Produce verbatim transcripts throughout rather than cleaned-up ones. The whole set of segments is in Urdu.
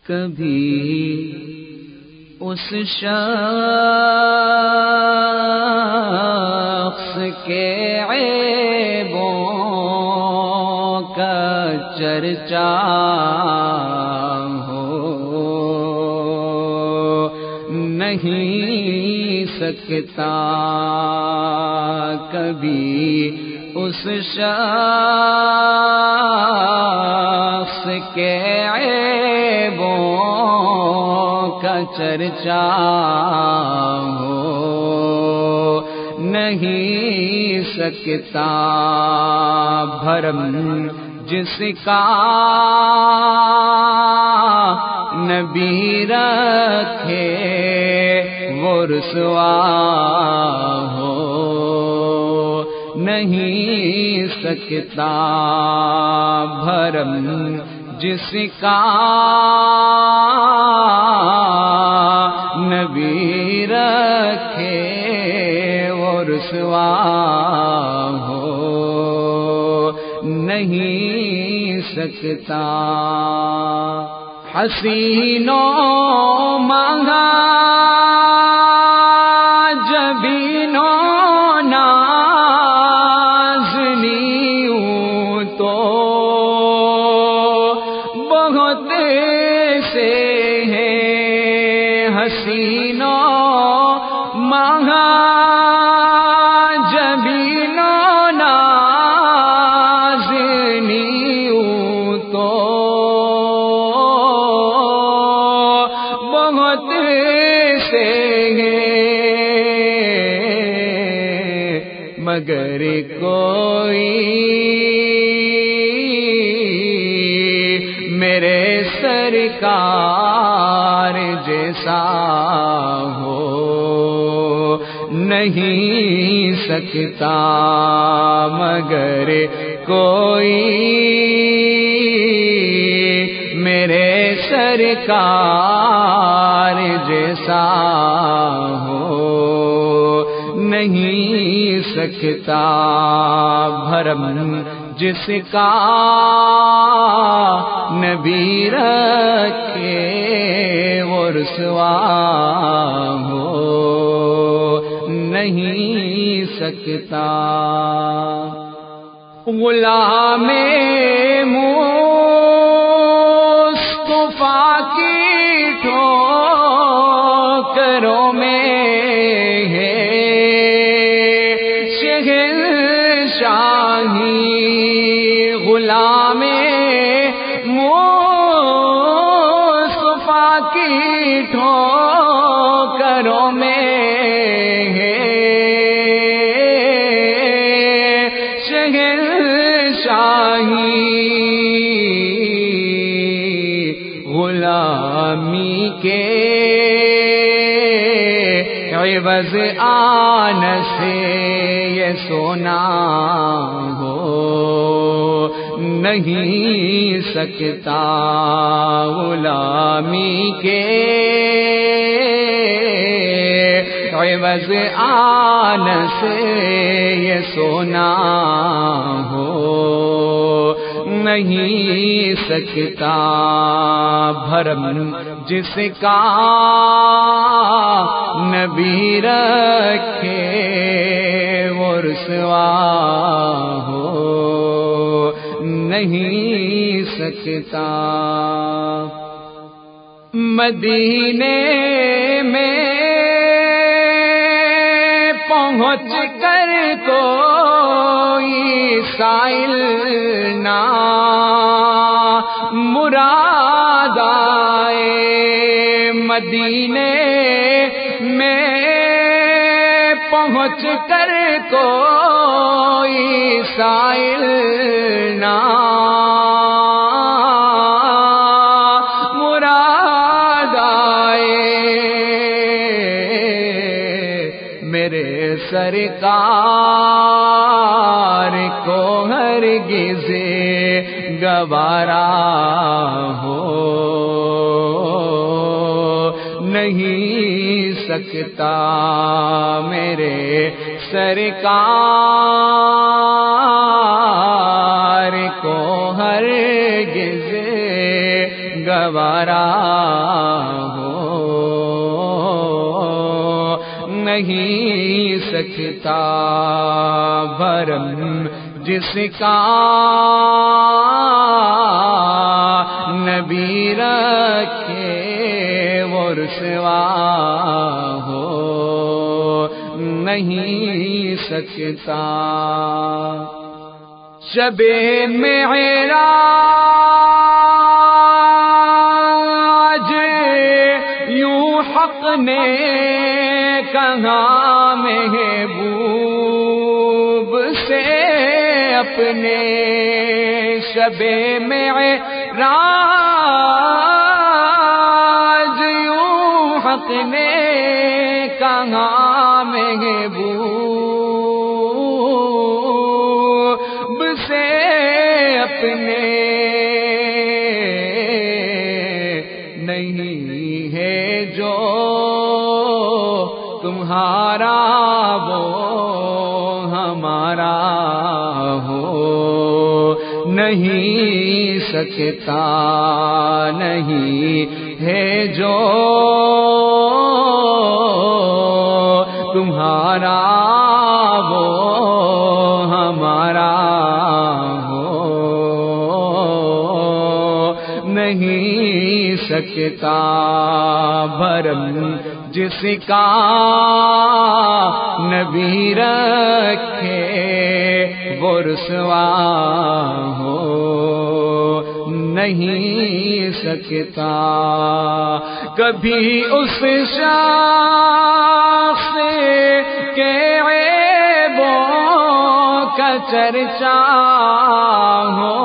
کبھی اس شخص کے عیبوں کا چرچا ہو نہیں سکتا کبھی اس شخص کے عیبوں کا چرچا ہو نہیں سکتا بھرم جس کا نبی رکھے وہ رسوا ہو نہیں سکتا بھرم جس کا نبی رکھے وہ رسوا ہو نہیں سکتا حسینوں مانگا جبینوں نازنیوں تو بہت سے ہیں حسینوں مانگا جبینوں نازنیوں تو بہت سے ہیں مگر کوئی میرے سرکار جیسا ہو نہیں سکتا مگر کوئی میرے سرکار جیسا ہو نہیں سکتا بھرم جس کا نبی رکھے وہ رسوا ہو نہیں سکتا غلام مصطفیٰ کی ٹھوکروں میں ہے شہنشاہی غلام مصطفیٰ کی ٹھوکروں میں ہے شہنشاہی غلامی کے عوض آن سے یہ سونا ہو نہیں سکتا غلامی کے عوض آن سے یہ سونا ہو نہیں سکتا بھرم جس کا نبی رکھے وہ رسوا ہو نہیں سکتا مدینے میں پہنچ کر کوئی سائل نہ مراد آئے مدینے میں پہنچ کر کوئی سائل نہ مراد آئے میرے سرکار کو ہرگز گوارا ہو نہیں سکتا میرے سرکار کو ہرگز گوارا ہو نہیں سکتا بھرم جس کا نبی رکھے وہ رسوا ہو نہیں سکتا. شب معراج یوں حق نے کہا محبوب سے اپنے. شب معراج یوں حق نے کہا محبوب سے اپنے. نہیں ہے جو تمہارا وہ ہمارا ہو نہیں سکتا. نہیں ہے جو تمہارا وہ ہمارا ہو نہیں سکتا بھرم جس کا نبی رکھے وہ رسوا ہو نہیں سکتا. کبھی اس شخص کے عیبوں کا چرچا ہو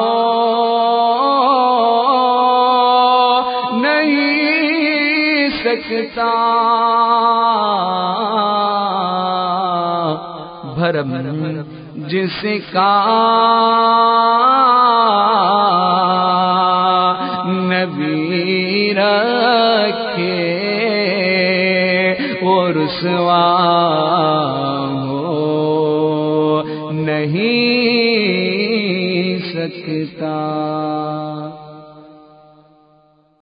نہیں سکتا بھرم جس کا نبی رکھے وہ رسوا ہو نہیں سکتا.